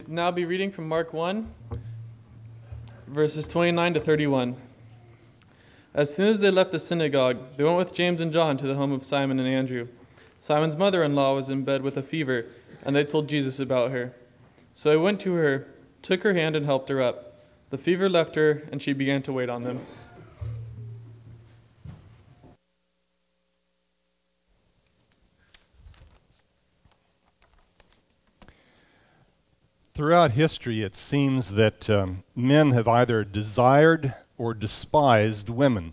now be reading from Mark 1, verses 29 to 31. As soon as they left the synagogue, they went with James and John to the home of Simon and Andrew. Simon's mother-in-law was in bed with a fever, and they told Jesus about her. So he went to her, took her hand, and helped her up. The fever left her, and she began to wait on them. Throughout history, it seems that men have either desired or despised women.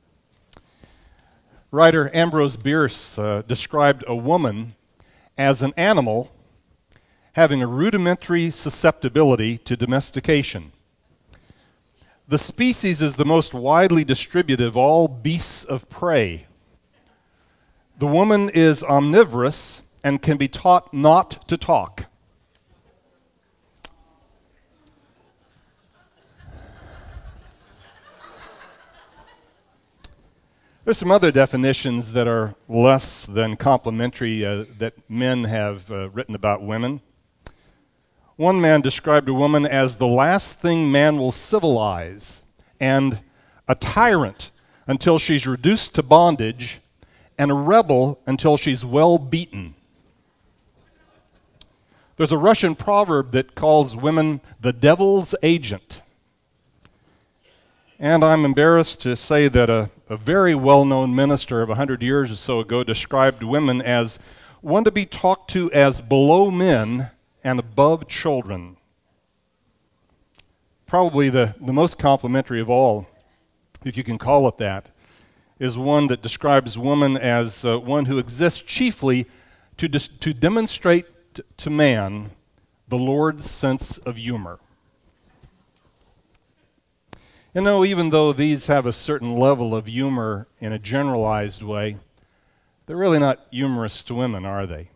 Writer Ambrose Bierce described a woman as an animal having a rudimentary susceptibility to domestication. The species is the most widely distributed of all beasts of prey. The woman is omnivorous and can be taught not to talk. There's some other definitions that are less than complimentary that men have written about women. One man described a woman as the last thing man will civilize and a tyrant until she's reduced to bondage and a rebel until she's well beaten. There's a Russian proverb that calls women the devil's agent. And I'm embarrassed to say that a very well-known minister of 100 years or so ago described women as one to be talked to as below men and above children. Probably the most complimentary of all, if you can call it that, is one that describes woman as one who exists chiefly to demonstrate to man the Lord's sense of humor. You know, even though these have a certain level of humor in a generalized way, they're really not humorous to women, are they?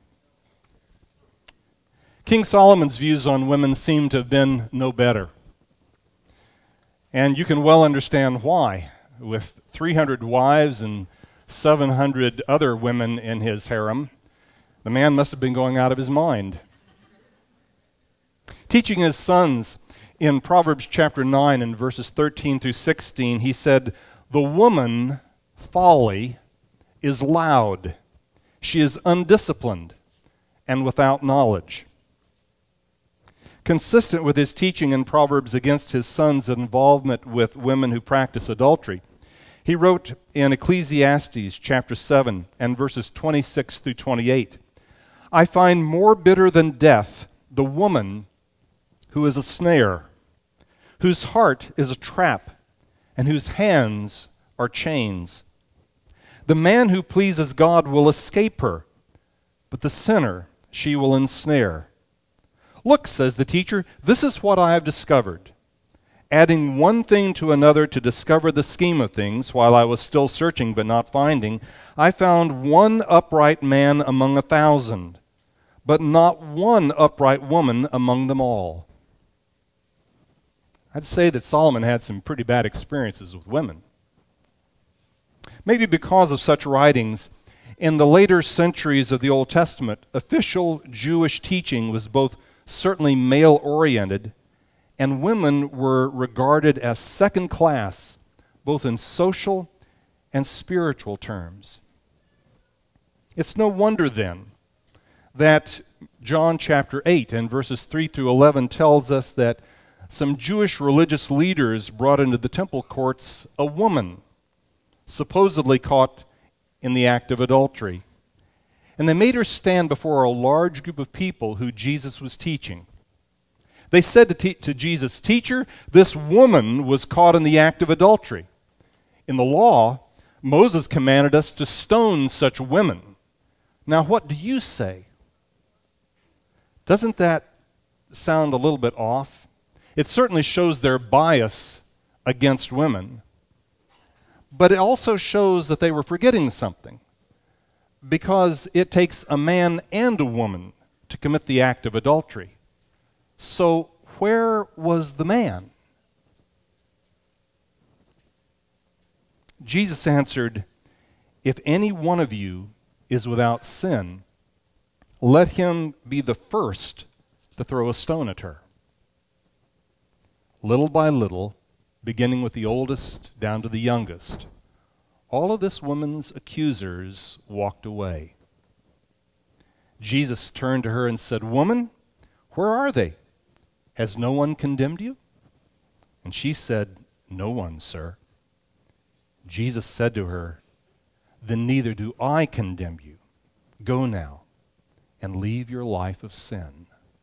King Solomon's views on women seem to have been no better. And you can well understand why. With 300 wives and 700 other women in his harem, the man must have been going out of his mind. Teaching his sons in Proverbs chapter 9 and verses 13 through 16, he said, "The woman, folly, is loud. She is undisciplined and without knowledge." Consistent with his teaching in Proverbs against his sons' involvement with women who practice adultery, he wrote in Ecclesiastes chapter 7 and verses 26 through 28, "I find more bitter than death the woman who is a snare, whose heart is a trap, and whose hands are chains. The man who pleases God will escape her, but the sinner she will ensnare. Look, says the teacher, this is what I have discovered. Adding one thing to another to discover the scheme of things, while I was still searching but not finding, I found one upright man among 1,000, but not one upright woman among them all." I'd say that Solomon had some pretty bad experiences with women. Maybe because of such writings, in the later centuries of the Old Testament, official Jewish teaching was both certainly male-oriented, and women were regarded as second class, both in social and spiritual terms. It's no wonder then that John chapter 8 and verses 3 through 11 tells us that some Jewish religious leaders brought into the temple courts a woman, supposedly caught in the act of adultery. And they made her stand before a large group of people who Jesus was teaching. They said to Jesus, "Teacher, this woman was caught in the act of adultery. In the law, Moses commanded us to stone such women. Now what do you say?" Doesn't that sound a little bit off? It certainly shows their bias against women, but it also shows that they were forgetting something, because it takes a man and a woman to commit the act of adultery. So where was the man? Jesus answered, "If any one of you is without sin, let him be the first to throw a stone at her." little by little, beginning with the oldest down to the youngest, all of this woman's accusers walked away. Jesus turned to her and said, "Woman, where are they? Has no one condemned you?" And she said, "No one, sir." Jesus said to her, "Then neither do I condemn you. Go now and leave your life of sin."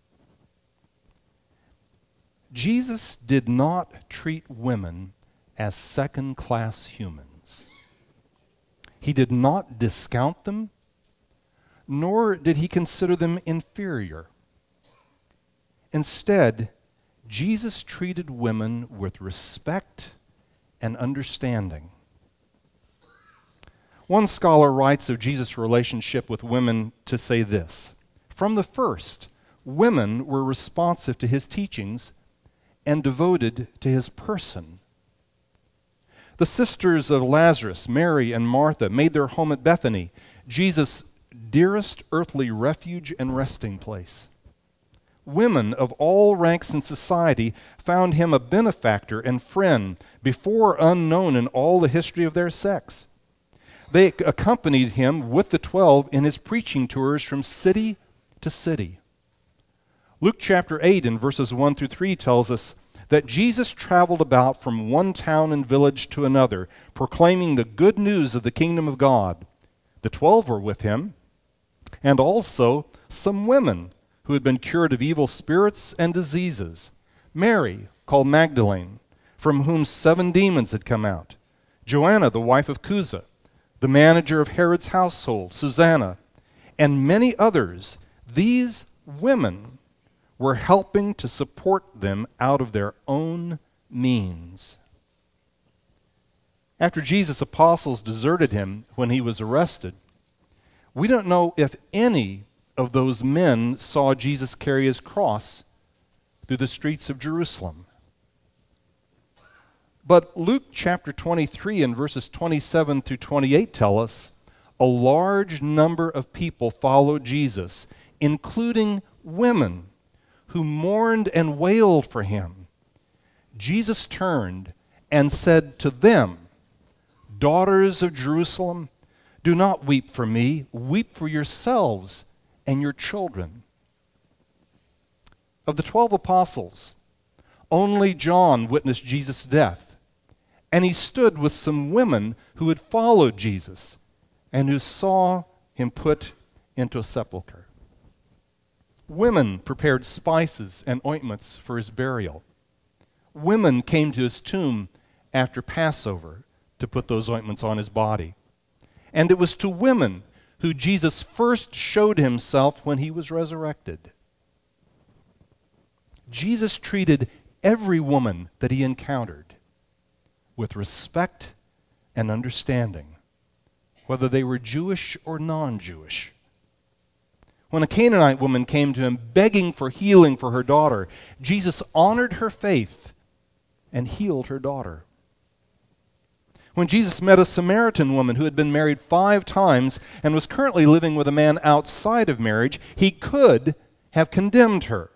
Jesus did not treat women as second-class humans. He did not discount them, nor did he consider them inferior. Instead, Jesus treated women with respect and understanding. One scholar writes of Jesus' relationship with women to say this: "From the first, women were responsive to his teachings and devoted to his person. The sisters of Lazarus, Mary and Martha, made their home at Bethany, Jesus' dearest earthly refuge and resting place. Women of all ranks in society found him a benefactor and friend, before unknown in all the history of their sex. They accompanied him with the 12 in his preaching tours from city to city." Luke chapter 8 and verses 1 through 3 tells us that Jesus traveled about from one town and village to another, proclaiming the good news of the kingdom of God. The 12 were with him, and also some women who had been cured of evil spirits and diseases. Mary, called Magdalene, from whom 7 demons had come out. Joanna, the wife of Chuza, the manager of Herod's household, Susanna, and many others. These women were helping to support them out of their own means. After Jesus' apostles deserted him when he was arrested, we don't know if any of those men saw Jesus carry his cross through the streets of Jerusalem. But Luke chapter 23 and verses 27 through 28 tell us a large number of people followed Jesus, including women who mourned and wailed for him. Jesus turned and said to them, "Daughters of Jerusalem, do not weep for me, weep for yourselves and your children." Of the 12 apostles, only John witnessed Jesus' death, and he stood with some women who had followed Jesus and who saw him put into a sepulcher. Women prepared spices and ointments for his burial. Women came to his tomb after Passover to put those ointments on his body. And it was to women who Jesus first showed himself when he was resurrected. Jesus treated every woman that he encountered with respect and understanding, whether they were Jewish or non-Jewish. When a Canaanite woman came to him begging for healing for her daughter, Jesus honored her faith and healed her daughter. When Jesus met a Samaritan woman who had been married 5 times and was currently living with a man outside of marriage, he could have condemned her.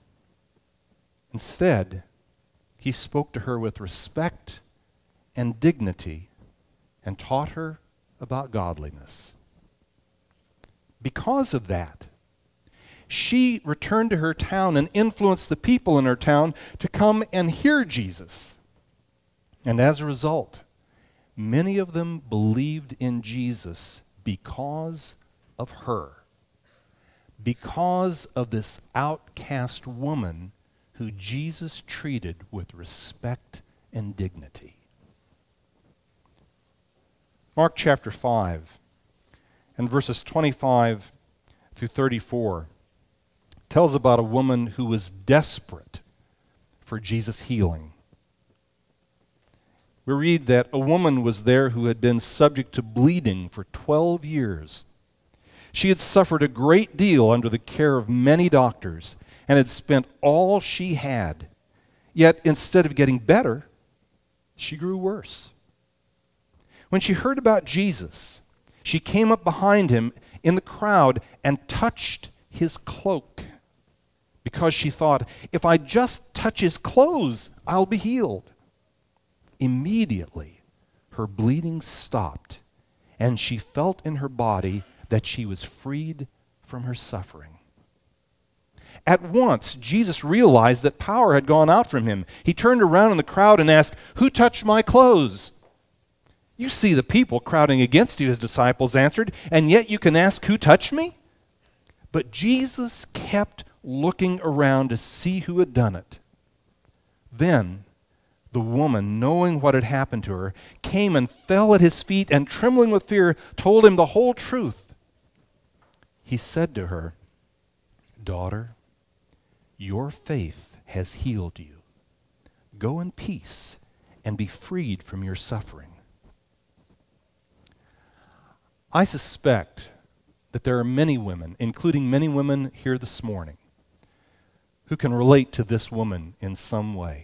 Instead, he spoke to her with respect and dignity and taught her about godliness. Because of that, she returned to her town and influenced the people in her town to come and hear Jesus. And as a result, many of them believed in Jesus because of her, because of this outcast woman who Jesus treated with respect and dignity. Mark chapter 5 and verses 25 through 34 tells about a woman who was desperate for Jesus' healing. We read that a woman was there who had been subject to bleeding for 12 years. She had suffered a great deal under the care of many doctors and had spent all she had. Yet instead of getting better, she grew worse. When she heard about Jesus, she came up behind him in the crowd and touched his cloak, because she thought, if I just touch his clothes, I'll be healed. Immediately, her bleeding stopped, and she felt in her body that she was freed from her suffering. At once, Jesus realized that power had gone out from him. He turned around in the crowd and asked, "Who touched my clothes?" "You see the people crowding against you," his disciples answered, "and yet you can ask, 'Who touched me?'" But Jesus kept looking around to see who had done it. Then the woman, knowing what had happened to her, came and fell at his feet and, trembling with fear, told him the whole truth. He said to her, "Daughter, your faith has healed you. Go in peace and be freed from your suffering." I suspect that there are many women, including many women here this morning, who can relate to this woman in some way.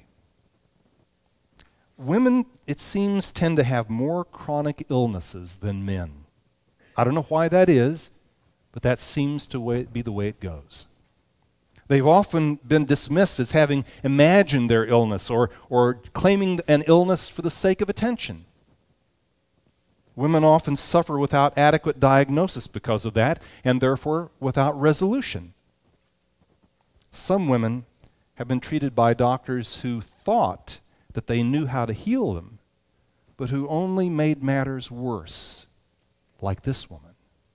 Women, it seems, tend to have more chronic illnesses than men. I don't know why that is, but that seems to be the way it goes. They've often been dismissed as having imagined their illness or claiming an illness for the sake of attention. Women often suffer without adequate diagnosis because of that, and therefore without resolution. Some women have been treated by doctors who thought that they knew how to heal them, but who only made matters worse, like this woman.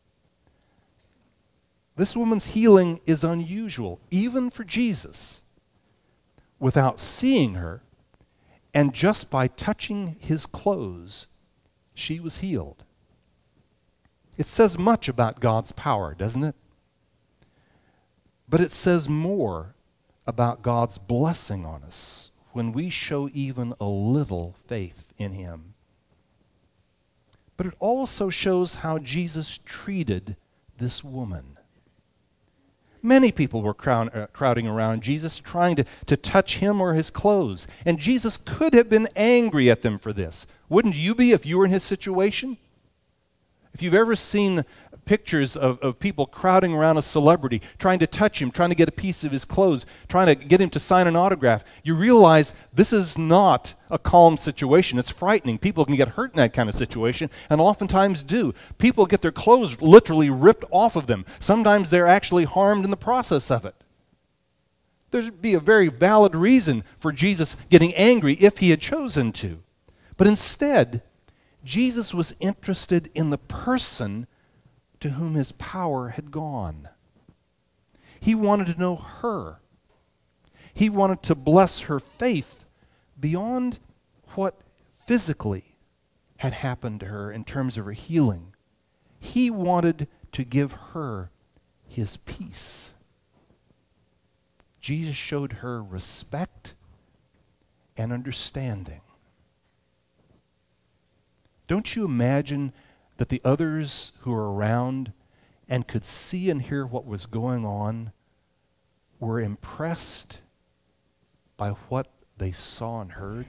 This woman's healing is unusual, even for Jesus. Without seeing her, and just by touching his clothes, she was healed. It says much about God's power, doesn't it? But it says more about God's blessing on us when we show even a little faith in him. But it also shows how Jesus treated this woman. Many people were crowding around Jesus, trying to touch him or his clothes. And Jesus could have been angry at them for this. Wouldn't you be if you were in his situation? If you've ever seen pictures of people crowding around a celebrity, trying to touch him, trying to get a piece of his clothes, trying to get him to sign an autograph, you realize this is not a calm situation. It's frightening. People can get hurt in that kind of situation, and oftentimes do. People get their clothes literally ripped off of them. Sometimes they're actually harmed in the process of it. There'd be a very valid reason for Jesus getting angry if he had chosen to. But instead, Jesus was interested in the person to whom his power had gone. He wanted to know her. He wanted to bless her faith beyond what physically had happened to her in terms of her healing. He wanted to give her his peace. Jesus showed her respect and understanding. Don't you imagine that the others who were around and could see and hear what was going on were impressed by what they saw and heard?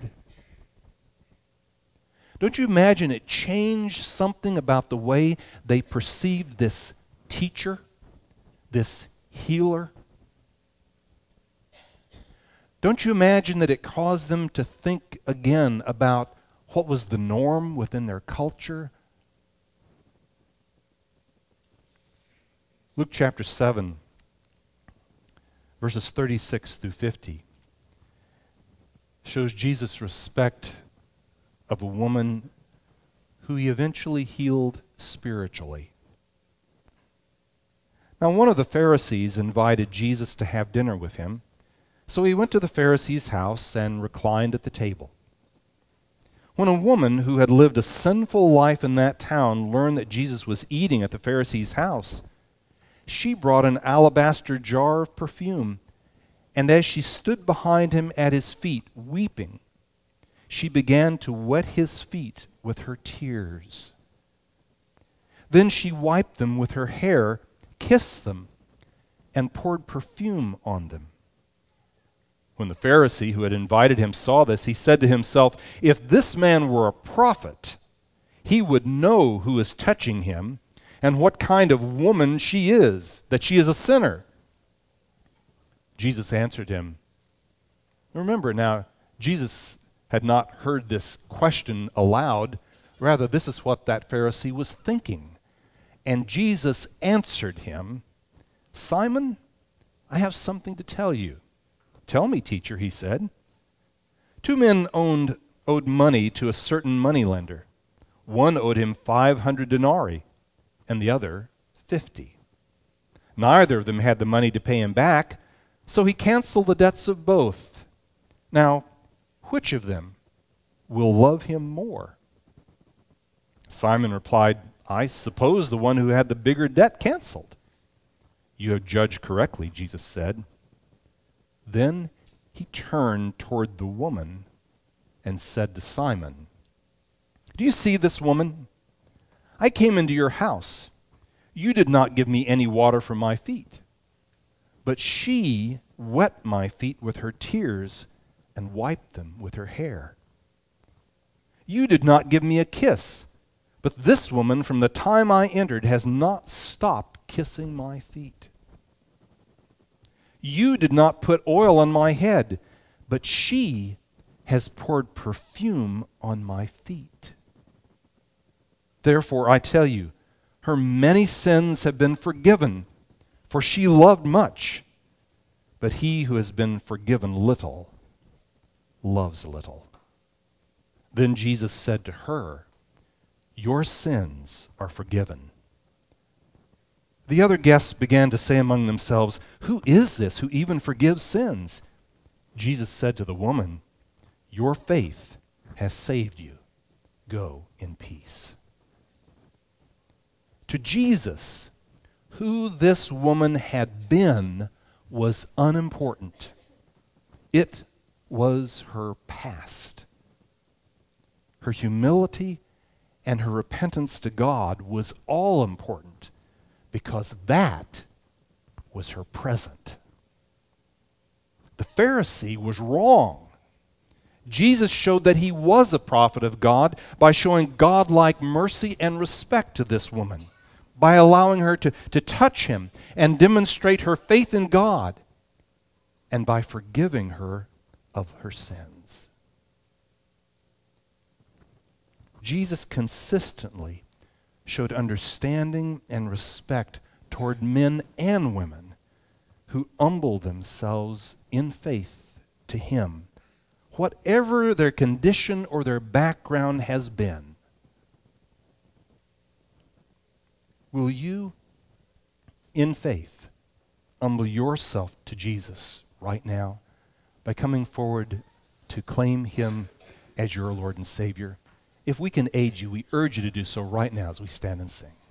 Don't you imagine it changed something about the way they perceived this teacher, this healer? Don't you imagine that it caused them to think again about what was the norm within their culture? Luke chapter 7, verses 36 through 50, shows Jesus' respect of a woman who he eventually healed spiritually. Now, one of the Pharisees invited Jesus to have dinner with him, so he went to the Pharisee's house and reclined at the table. When a woman who had lived a sinful life in that town learned that Jesus was eating at the Pharisee's house, she brought an alabaster jar of perfume, and as she stood behind him at his feet, weeping, she began to wet his feet with her tears. Then she wiped them with her hair, kissed them, and poured perfume on them. When the Pharisee who had invited him saw this, he said to himself, "If this man were a prophet, he would know who is touching him and what kind of woman she is, that she is a sinner." Jesus answered him. Remember now, Jesus had not heard this question aloud. Rather, this is what that Pharisee was thinking. And Jesus answered him, Simon, I have something to tell you. Tell me, teacher, he said. 2 men owed money to a certain moneylender. One owed him 500 denarii, and the other 50. Neither of them had the money to pay him back, so he canceled the debts of both. Now, which of them will love him more? Simon replied, I suppose the one who had the bigger debt canceled. You have judged correctly, Jesus said. Then he turned toward the woman and said to Simon, Do you see this woman? I came into your house. You did not give me any water for my feet, but she wet my feet with her tears and wiped them with her hair. You did not give me a kiss, but this woman from the time I entered has not stopped kissing my feet. You did not put oil on my head, but she has poured perfume on my feet. Therefore, I tell you, her many sins have been forgiven, for she loved much. But he who has been forgiven little loves little. Then Jesus said to her, Your sins are forgiven. The other guests began to say among themselves, Who is this who even forgives sins? Jesus said to the woman, Your faith has saved you. Go in peace. To Jesus, who this woman had been was unimportant. It was her past. Her humility and her repentance to God was all important, because that was her present. The Pharisee was wrong. Jesus showed that he was a prophet of God by showing God-like mercy and respect to this woman, by allowing her to touch him and demonstrate her faith in God, and by forgiving her of her sins. Jesus consistently showed understanding and respect toward men and women who humble themselves in faith to him, whatever their condition or their background has been. Will you, in faith, humble yourself to Jesus right now by coming forward to claim him as your Lord and Savior? If we can aid you, we urge you to do so right now as we stand and sing.